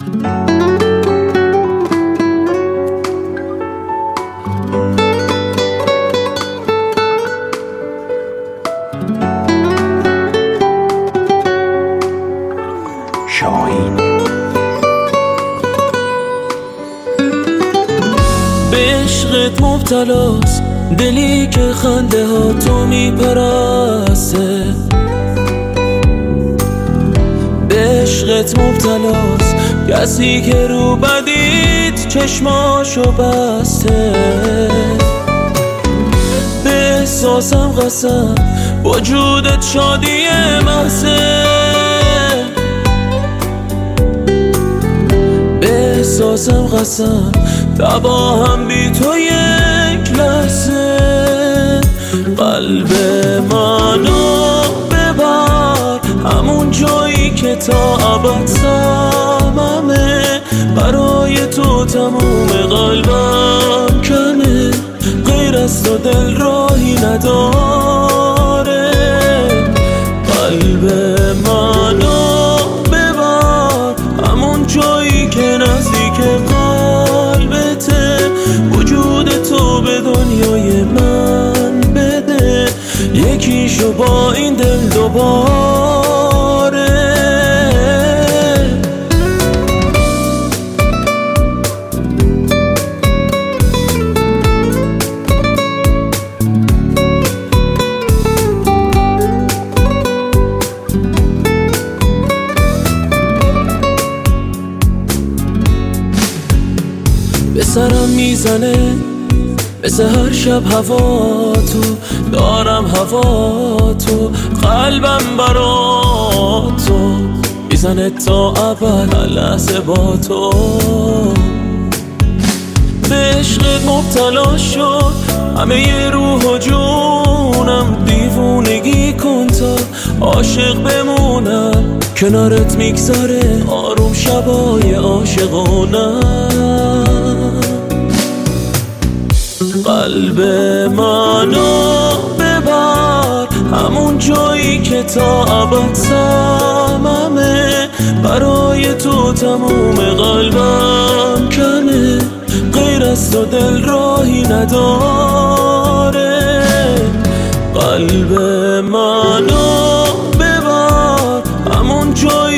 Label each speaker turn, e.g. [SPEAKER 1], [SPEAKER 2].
[SPEAKER 1] به عشقت مبتلاست دلی که خنده ها تو میپرسته، به عشقت مبتلاست کسی که رو بدید چشماشو بسته. به احساسم قسم وجودت شادی محضه، به احساسم قسم تباهم بی تو یک لحظه. قلب منو ببر همون جایی که تا ابد صممه، برای تو تموم قلبم کمه، غیر از تو دل راهی نداره. قلب منو ببر همون جایی که نزدیک قلبته، وجود تو به دنیای من بده، یکیشو با این دل دوباره. به سرم میزنه مثل هر شب هوا تو، دارم هوا تو، قلبم برا تو میزنه تا ابد هر لحظه با تو. به عشقت مبتلا شد همه روح و جونم، دیوونگی کن تا عاشق بمونم، کنارت میگذره آروم شبای عاشقونم. قلب منو ببر همون جایی که تا ابد صممه، برای تو تموم قلبم کمه، غیر از تو دل راهی نداره. قلب منو ببر همون جایی